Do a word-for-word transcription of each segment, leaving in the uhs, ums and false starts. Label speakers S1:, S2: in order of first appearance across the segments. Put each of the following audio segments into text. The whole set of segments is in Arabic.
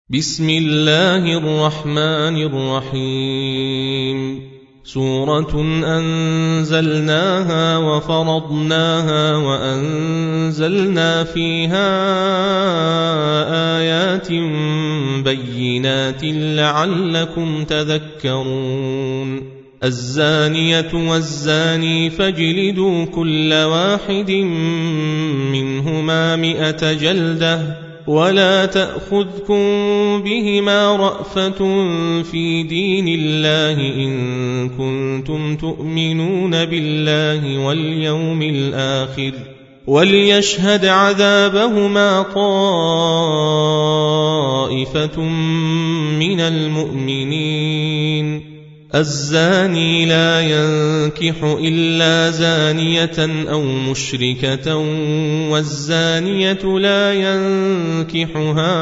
S1: بسم الله الرحمن الرحيم سورة أنزلناها وفرضناها وأنزلنا فيها آيات بينات لعلكم تذكرون الزانية والزاني فاجلدوا كل واحد منهما مئة جلدة ولا تأخذكم بهما رأفة في دين الله إن كنتم تؤمنون بالله واليوم الآخر وليشهد عذابهما طائفة من المؤمنين الزاني لا ينكح إلا زانية أو مشركة والزانية لا ينكحها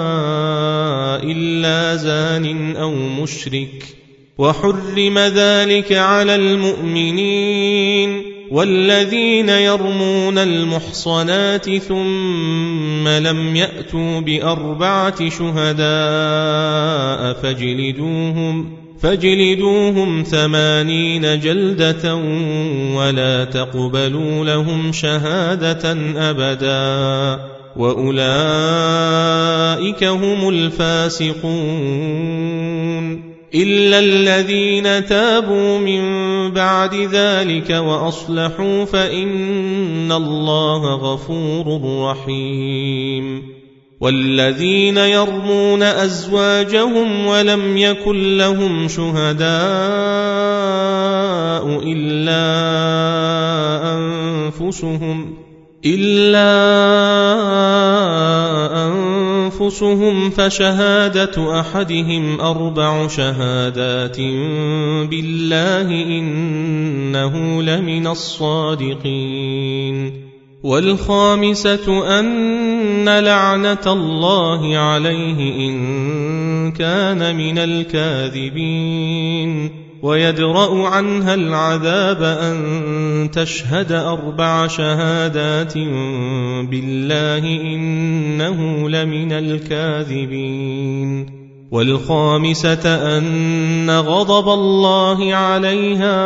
S1: إلا زان أو مشرك وحرم ذلك على المؤمنين والذين يرمون المحصنات ثم لم يأتوا بأربعة شهداء فاجلدوهم فاجلدوهم ثمانين جلدة ولا تقبلوا لهم شهادة أبدا وأولئك هم الفاسقون إلا الذين تابوا من بعد ذلك وأصلحوا فإن الله غفور رحيم والذين يرمون أزواجهم ولم يكن لهم شهداء إلا أنفسهم إلا أنفسهم فشهادة أحدهم أربع شهادات بالله إنه لمن الصادقين والخامسة أن لعنة الله عليه إن كان من الكاذبين ويدرأ عنها العذاب أن تشهد أربع شهادات بالله إنه لمن الكاذبين والخامسة أن غضب الله عليها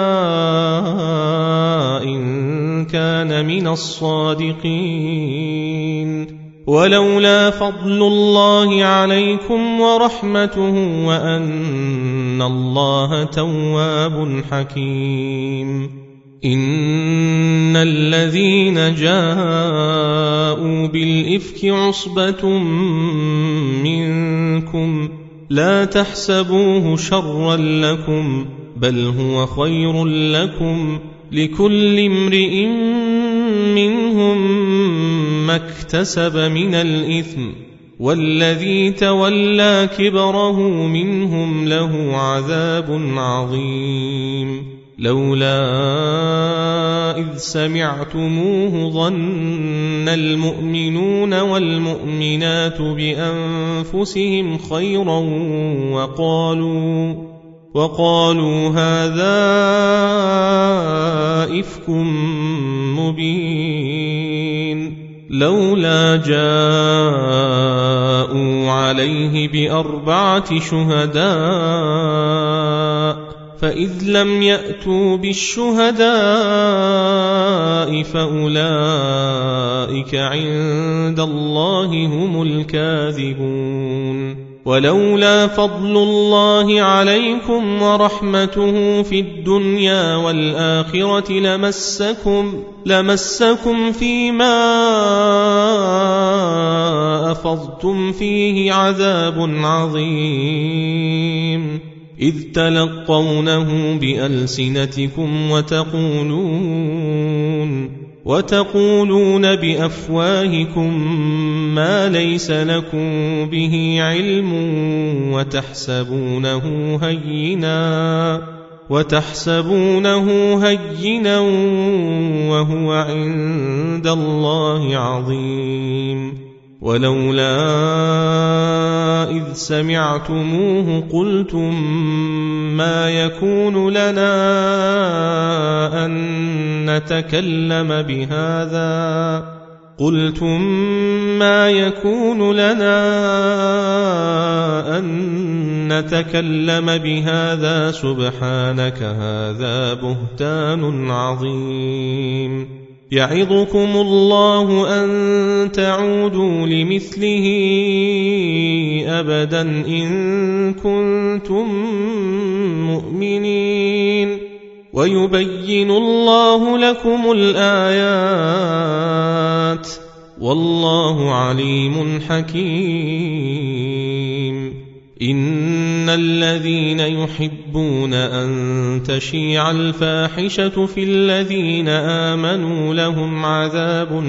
S1: إن كان من الصادقين ولولا فضل الله عليكم ورحمته وأن الله تواب حكيم إن الذين جاءوا بالإفك عصبة منكم لا تحسبوه شرا لكم بل هو خير لكم لكل امرئ منهم ما اكتسب من الإثم والذي تولى كبره منهم له عذاب عظيم لولا إذ سمعتموه ظن المؤمنون والمؤمنات بأنفسهم خيرا وقالوا وقالوا هذا إفك مبين لولا جاءوا عليه بأربعة شهداء فإذ لم يأتوا بالشهداء فأولئك عند الله هم الكاذبون ولولا فضل الله عليكم ورحمته في الدنيا والآخرة لمسكم لمسكم فيما أفضتم فيه عذاب عظيم إذ تلقونه بألسنتكم وتقولون وتقولون بأفواهكم ما ليس لكم به علم وتحسبونه هينا وتحسبونه هينا وهو عند الله عظيم ولولا إذ سمعتموه قلتم ما يكون لنا أن نتكلم بهذا قلتم ما يكون لنا أن نتكلم بهذا سبحانك هذا بهتان عظيم يعظكم الله أن تعودوا لمثله أبدا إن كنتم مؤمنين ويبين الله لكم الآيات والله عليم حكيم إن الذين يحبون أن تشيع الفاحشة في الذين آمنوا لهم عذاب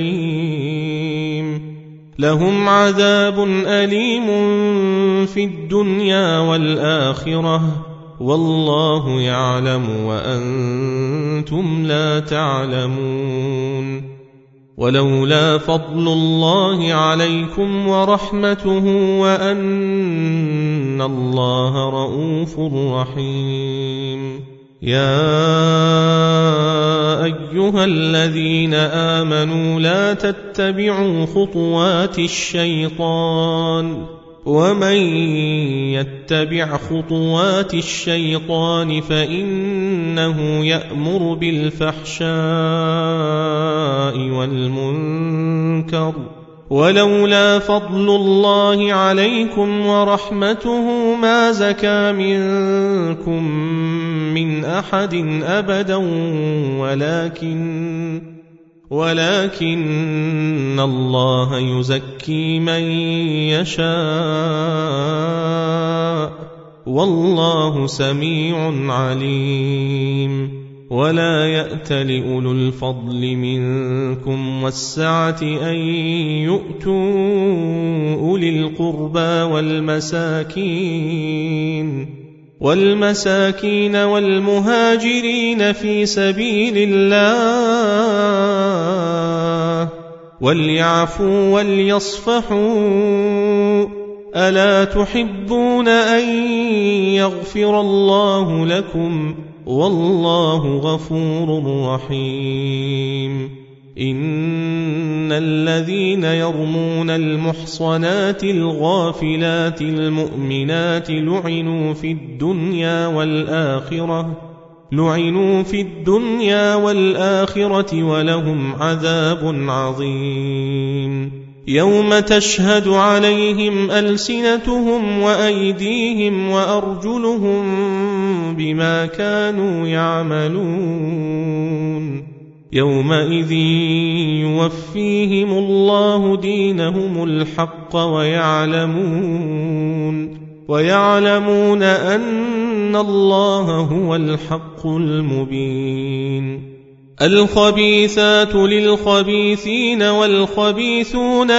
S1: أليم لهم عذاب أليم في الدنيا والآخرة والله يعلم وأنتم لا تعلمون ولولا فضل الله عليكم ورحمته وأن الله رؤوف رحيم يا أيها الذين آمنوا لا تتبعوا خطوات الشيطان ومن يتبع خطوات الشيطان فإنه يأمر بالفحشاء والمنكر ولولا فضل الله عليكم ورحمته ما زكى منكم من أحد أبدا ولكن ولكن الله يزكي من يشاء والله سميع عليم ولا يأت لأولو الفضل منكم والسعة أن يؤتوا أولي القربى والمساكين والمساكين والمهاجرين في سبيل الله وليعفوا وليصفحوا ألا تحبون أن يغفر الله لكم والله غفور رحيم إن الذين يرمون المحصنات الغافلات المؤمنات لعنوا في الدنيا والآخرة لعنوا في الدنيا والآخرة ولهم عذاب عظيم يوم تشهد عليهم ألسنتهم وأيديهم وأرجلهم بما كانوا يعملون يومئذ يوفيهم الله دينهم الحق ويعلمون ويعلمون أن الله هو الحق المبين الخبيثات للخبيثين والخبيثون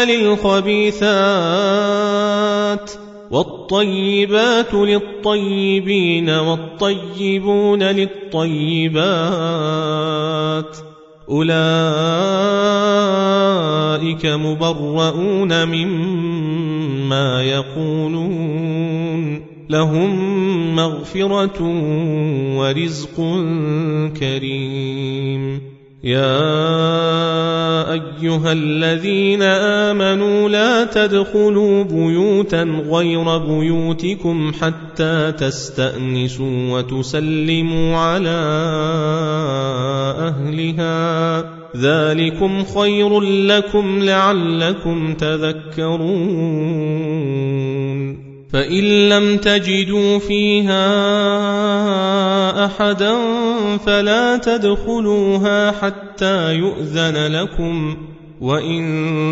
S1: للخبيثات والطيبات للطيبين والطيبون للطيبات أولئك مبرؤون مما يقولون لهم مغفرة ورزق كريم يا أيها الذين آمنوا لا تدخلوا بيوتا غير بيوتكم حتى تستأنسوا وتسلموا على أهلها ذلكم خير لكم لعلكم تذكرون فإن لم تجدوا فيها أحدا فلا تدخلوها حتى يؤذن لكم وإن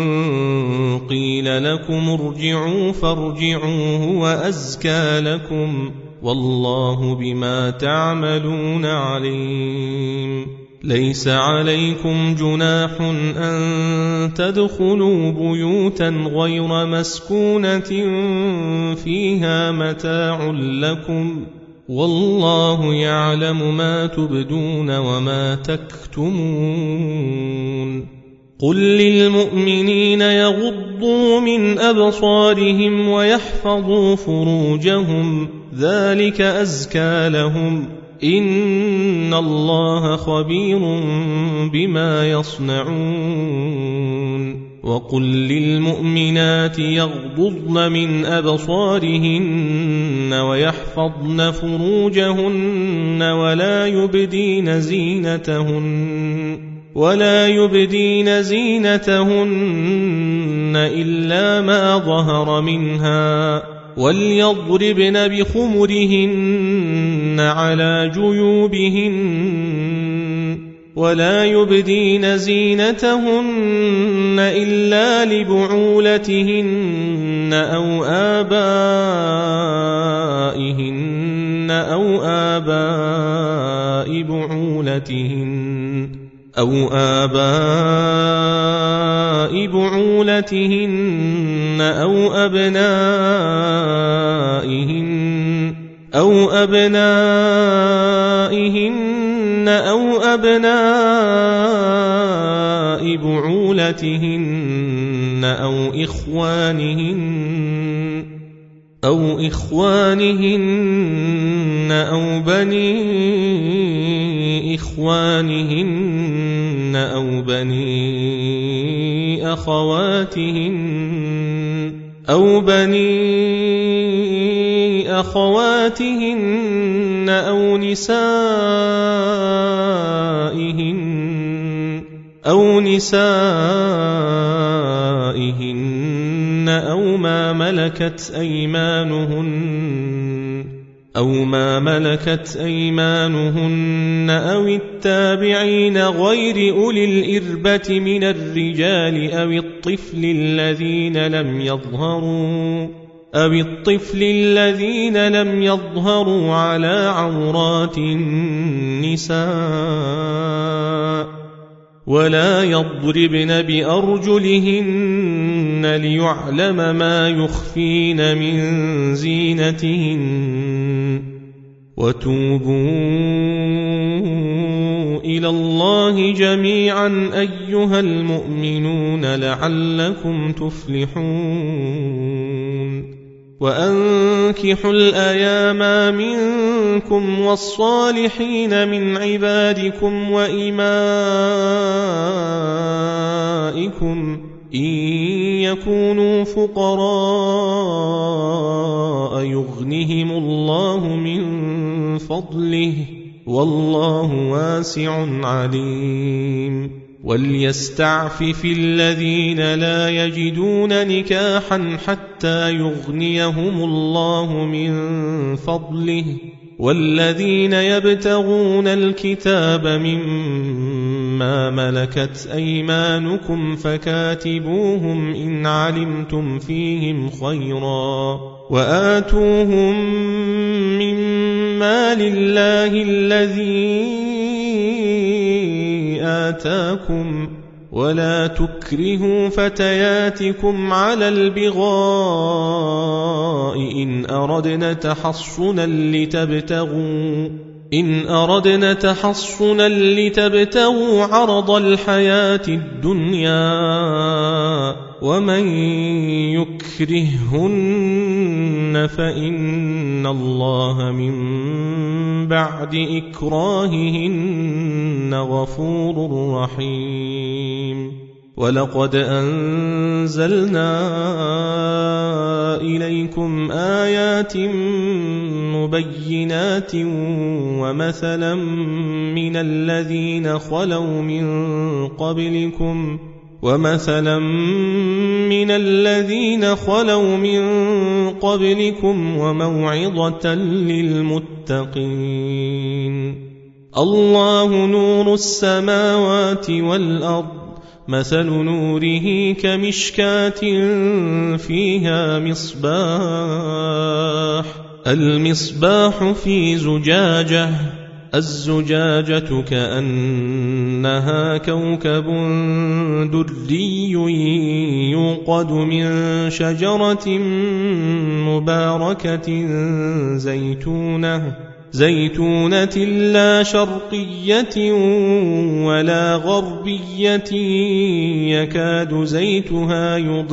S1: قيل لكم ارجعوا فارجعوا هو أزكى لكم والله بما تعملون عليم ليس عليكم جناح أن تدخلوا بيوتا غير مسكونة فيها متاع لكم والله يعلم ما تبدون وما تكتمون قل للمؤمنين يغضوا من أبصارهم ويحفظوا فروجهم ذلك أزكى لهم إن الله خبير بما يصنعون وقل للمؤمنات يغضضن من أبصارهن ويحفظن فروجهن ولا يبدين زينتهن ولا يبدين زينتهن إلا ما ظهر منها وليضربن بخمرهن على جيوبهن ولا يبدين زينتهن إلا لبعولتهن أو آبائهن أو آباء بعولتهن أو آباء بعولتهن أو أبنائهن أو أبنائهن أو أبناء بعولتهن أو إخوانهن أو إخوانهن أو بني إخوانهن أو بني أخواتهن أو بني أخواتهن أو نسائهن أو نسائهن أو ما ملكت أيمانهن أو ما ملكت أيمانهن أو التابعين غير أولي الإربة من الرجال أو الطفل الذين لم يظهروا أو الطفل الذين لم يظهروا على عورات النساء ولا يضربن بأرجلهن ليعلم ما يخفين من زينتهن وتوبوا إلى الله جميعا أيها المؤمنون لعلكم تفلحون وأنكحوا الأيام منكم والصالحين من عبادكم وإمائكم إن يكونوا فقراء يغنهم الله من فضله والله واسع عليم وليستعفف الذين لا يجدون نكاحا حتى يغنيهم الله من فضله والذين يبتغون الكتاب مما ملكت أيمانكم فكاتبوهم إن علمتم فيهم خيرا وآتوهم مما لله الذي آتاكم ولا تكرهوا فتياتكم على البغاء إن أردنا تحصنا لتبتغوا إن أردنا تحصنا لتبتغوا عرض الحياة الدنيا ومن يكرههن فإن الله من بعد إكراههن غفور رحيم ولقد أنزلنا إليكم آيات مبينات ومثلا من الذين خلوا من قبلكم ومثلا من الذين خلوا من قبلكم وموعظة للمتقين الله نور السماوات والأرض مثل نوره كمشكاة فيها مصباح المصباح في زجاجة الزجاجة كأنها كوكب دري يوقد من شجرة مباركة زيتونة زيتونة لا شرقية ولا غربية يكاد زيتها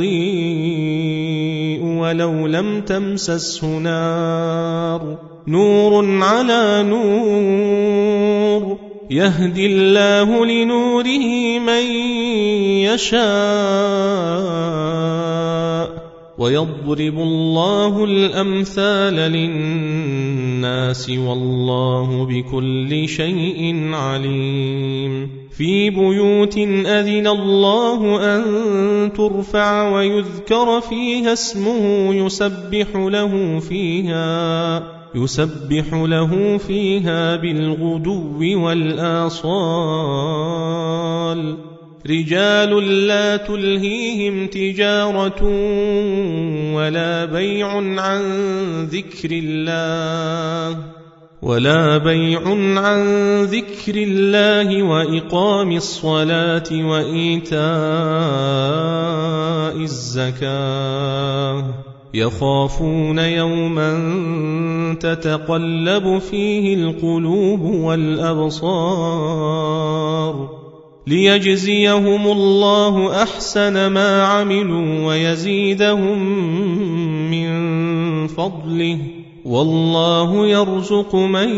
S1: يضيء ولو لم تمسسه نار نور على نور يهدي الله لنوره من يشاء ويضرب الله الأمثال للناس والله بكل شيء عليم في بيوت أذن الله أن ترفع ويذكر فيها اسمه يسبح له فيها يسبح له فيها بالغدو والآصال رجال لا تلهيهم تجارة ولا بيع عن ذكر الله ولا بيع عن ذكر الله وإقام الصلاة وإيتاء الزكاة يخافون يوما تتقلب فيه القلوب والأبصار ليجزيهم الله أحسن ما عملوا ويزيدهم من فضله والله يرزق من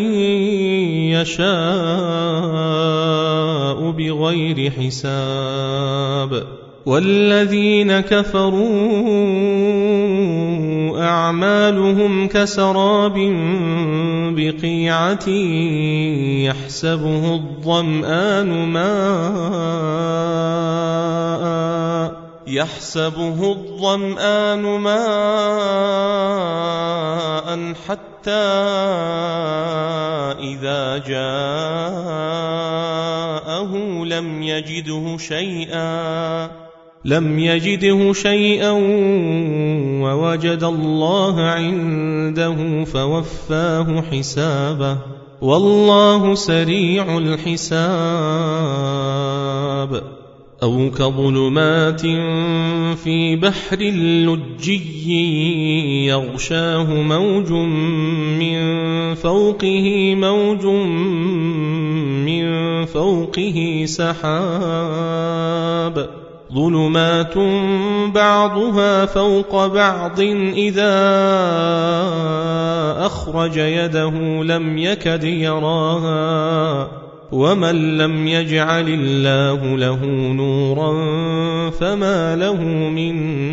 S1: يشاء بغير حساب والذين كفروا أعمالهم كسراب بقيعة يحسبه الظمآن ماء يحسبه الظمآن ماء حتى إذا جاءه لم يجده شيئا لم يجده شيئا ووجد الله عنده فوفاه حسابه والله سريع الحساب أو كظلمات في بحر لجي يغشاه موج من فوقه موج من فوقه سحاب ظلمات بعضها فوق بعض إذا أخرج يده لم يكد يراها ومن لم يجعل الله له نورا فما له من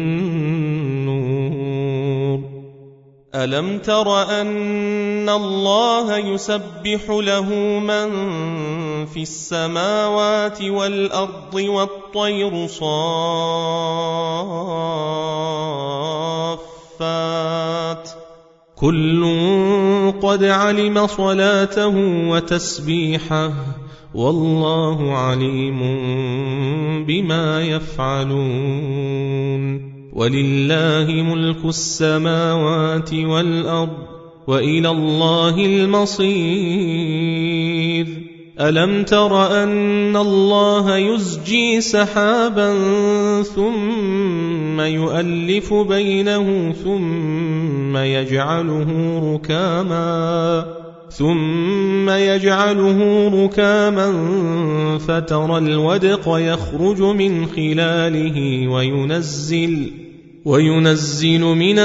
S1: نور ألم تر أن الله يسبح له من في السماوات والأرض والطير صافات كل قد علم صلاته وتسبيحه والله عليم بما يفعلون ولله ملك السماوات والأرض وإلى الله المصير ألم تر أن الله يزجي سحابا ثم يؤلف بينه ثم يجعله ركاما ثم يجعله ركاما فترى الودق يخرج من خلاله وينزل وينزل من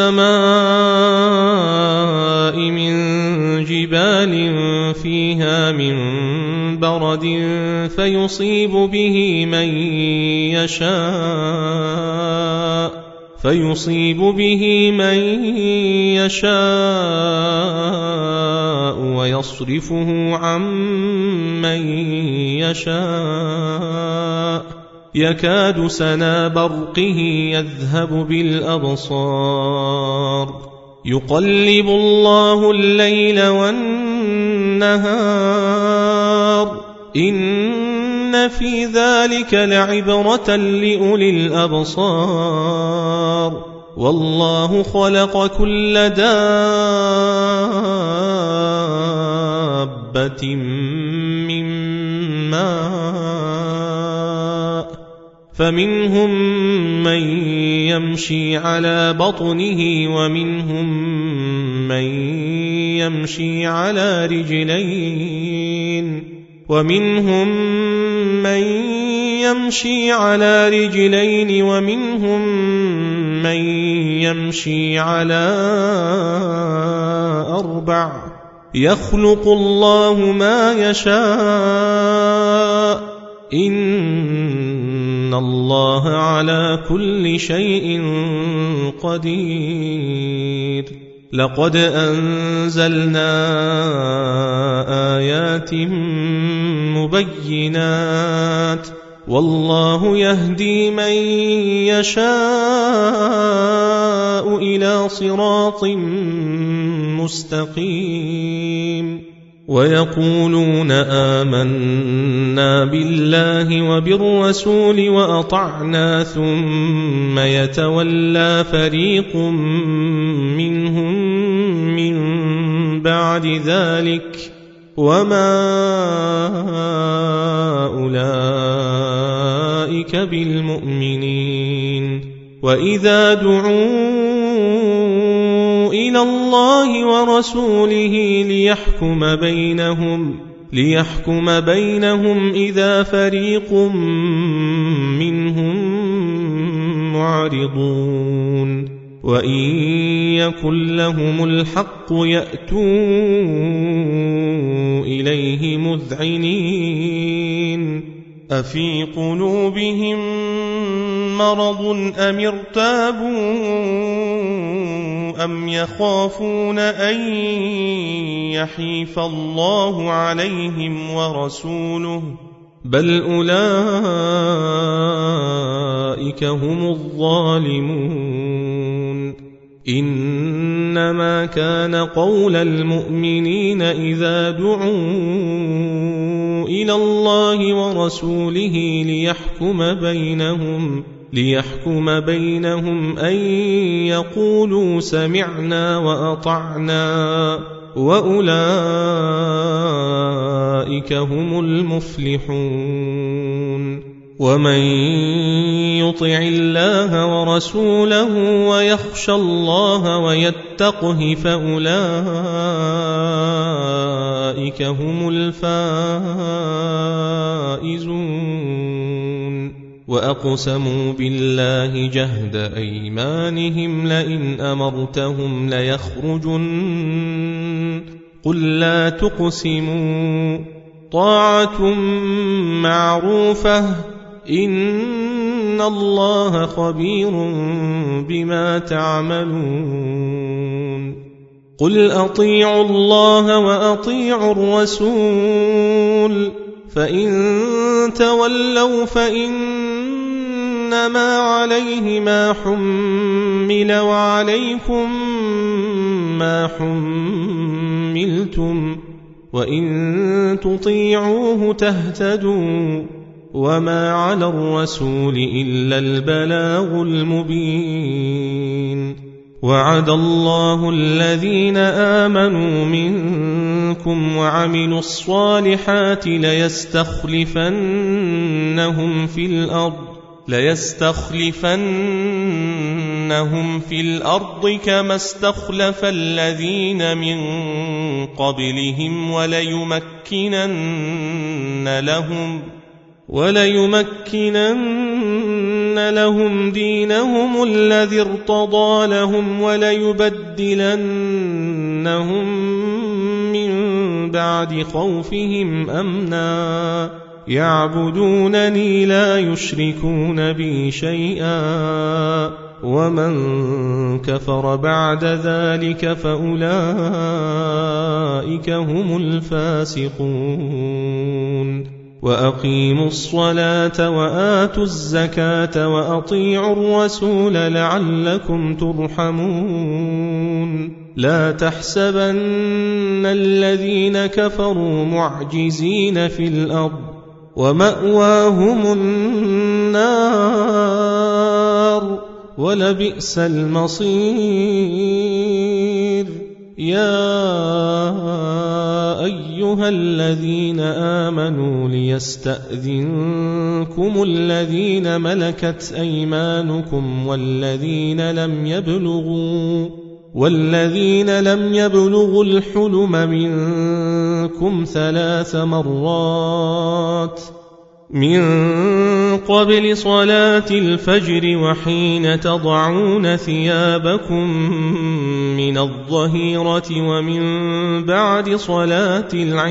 S1: السماء من جبال فيها من برد فيصيب به من يشاء فيصيب به من يشاء ويصرفه عن من يشاء يكاد سنا برقه يذهب بالأبصار يقلب الله الليل والنهار إن في ذلك لعبرة لأولي الأبصار والله خلق كل دابة من ماء فمنهم من يمشي على بطنه ومنهم من يمشي على رجلين ومنهم من يمشي على رجلين ومنهم من يمشي على أربع يخلق الله ما يشاء إن الله على كل شيء قدير لقد أنزلنا آيات مبينات والله يهدي من يشاء إلى صراط مستقيم ويقولون آمنا بالله وبالرسول وأطعنا ثم يتولى فريق منهم من بعد ذلك وما أولئك بالمؤمنين وإذا دعوا إلى الله ورسوله ليحكم بينهم ليحكم بينهم إذا فريق منهم معرضون وإن يكن لهم الحق يأتوا إليه مذعنين أفي قلوبهم مرض أم ارتابوا أم يخافون أن يحيف الله عليهم ورسوله بل أولئك هم الظالمون إنما كان قول المؤمنين إذا دعوا إلى الله ورسوله ليحكم بينهم ليحكم بينهم أن يقولوا سمعنا وأطعنا وأولئك هم المفلحون ومن يطع الله ورسوله ويخشى الله ويتقه فأولئك هم الفائزون وأقسموا بالله جهد أيمانهم لئن أمرتهم ليخرجن قل لا تقسموا طاعة معروفة إن الله خبير بما تعملون قل أطيعوا الله وأطيعوا الرسول فإن تولوا فإنما عليه ما حمل وعليكم ما حملتم وإن تطيعوه تهتدوا وما على الرسول إلا البلاغ المبين وعد الله الذين آمنوا منكم وعملوا الصالحات ليستخلفنهم في الأرض ليستخلفنهم في الأرض كما استخلف الذين من قبلهم وليمكنن لهم وليمكنن لهم دينهم الذي ارتضى لهم وليبدلنهم من بعد خوفهم أمنا يعبدونني لا يشركون بي شيئا ومن كفر بعد ذلك فأولئك هم الفاسقون وأقيموا الصلاة وآتوا الزكاة وأطيعوا الرسول لعلكم ترحمون لا تحسبن الذين كفروا معجزين في الأرض ومأواهم النار ولبئس المصير يا أيها الذين آمنوا ليستأذنكم الذين ملكت أيمانكم والذين لم يبلغوا والذين لم يبلغوا الحلم منكم ثلاث مرات من قبل صلاة الفجر وحين تضعون ثيابكم من الظهيرة ومن بعد صلاة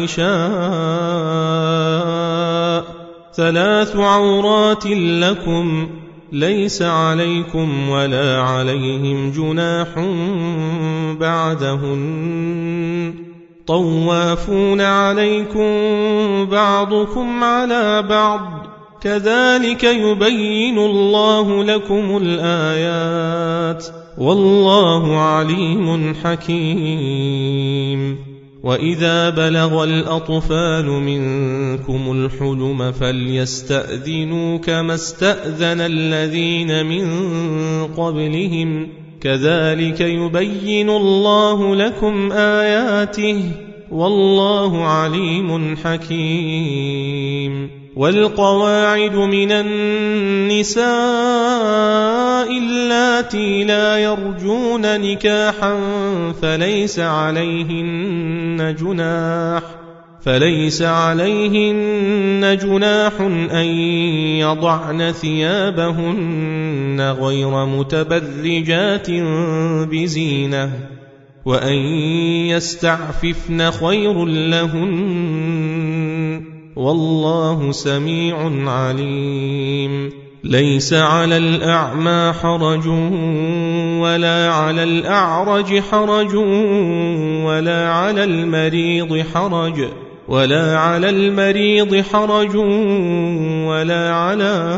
S1: العشاء ثلاث عورات لكم ليس عليكم ولا عليهم جناح بعدهن طوافون عليكم بعضكم على بعض كذلك يبين الله لكم الآيات والله عليم حكيم. وإذا بلغ الأطفال منكم الحلم فليستأذنوا كما استأذن الذين من قبلهم كذلك يبين الله لكم آياته والله عليم حكيم. والقواعد من النساء اللاتي لا يرجون نكاحا فليس عليهن جناح فليس عليهن جناح أن يضعن ثيابهن غير متبرجات بزينة وأن يستعففن خير لهن والله سميع عليم. ليس على الأعمى حرج ولا على الأعرج حرج ولا على المريض حرج ولا على المريض حرج ولا على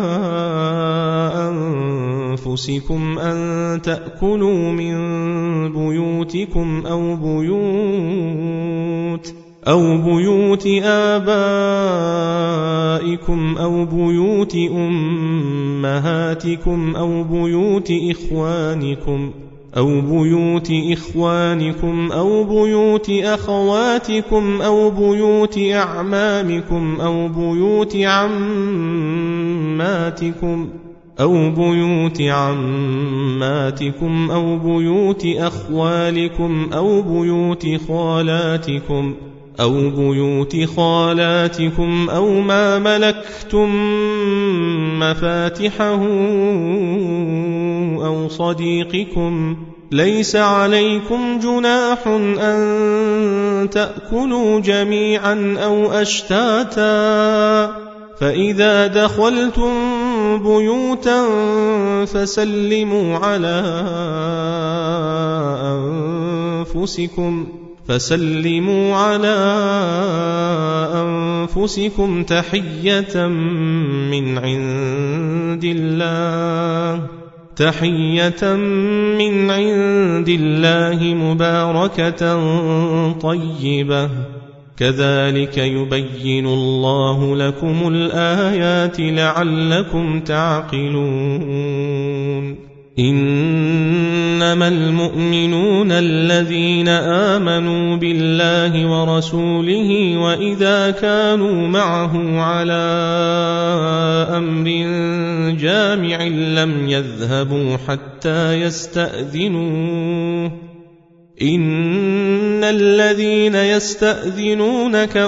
S1: أنفسكم أن تأكلوا من بيوتكم أو بيوت أو بيوت آبائكم أو بيوت أمهاتكم أو بيوت إخوانكم أو بيوت إخوانكم أو بيوت أخواتكم أو بيوت أعمامكم أو بيوت عماتكم أو بيوت عماتكم أو بيوت أخوالكم أو بيوت خالاتكم أو بيوت خالاتكم أو ما ملكتم مفاتحه أو صديقكم ليس عليكم جناح أن تأكلوا جميعا أو أشتاتا فإذا دخلتم بيوتا فسلموا على أنفسكم فسلموا على أنفسكم تحية من عند الله تحية من عند الله مباركة طيبة كذلك يبين الله لكم الآيات لعلكم تعقلون. إنما المؤمنون الذين آمنوا بالله ورسوله وإذا كانوا معه على أمر جامع لم يذهبوا حتى يستأذنوه إن الذين يستأذنونك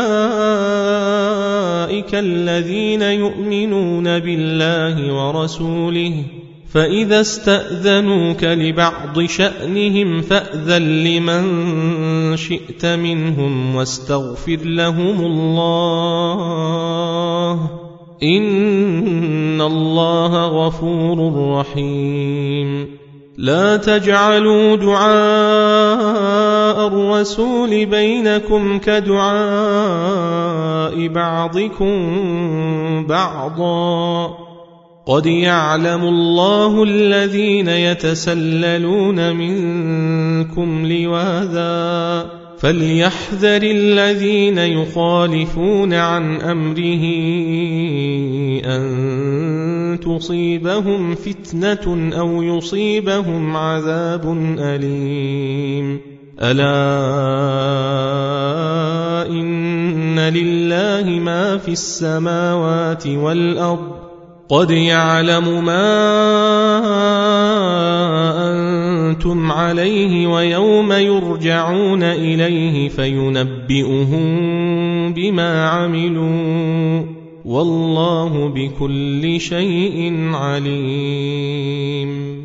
S1: أولئك الذين يؤمنون بالله ورسوله فإذا استأذنوك لبعض شأنهم فأذن لمن شئت منهم واستغفر لهم الله إن الله غفور رحيم. لا تجعلوا دعاء الرسول بينكم كدعاء بعضكم بعضا قد يعلم الله الذين يتسللون منكم لواذا فليحذر الذين يخالفون عن أمره أن تصيبهم فتنة أو يصيبهم عذاب أليم. ألا إن لله ما في السماوات والأرض قد يعلم ما أنتم عليه ويوم يرجعون إليه فينبئهم بما عملوا والله بكل شيء عليم.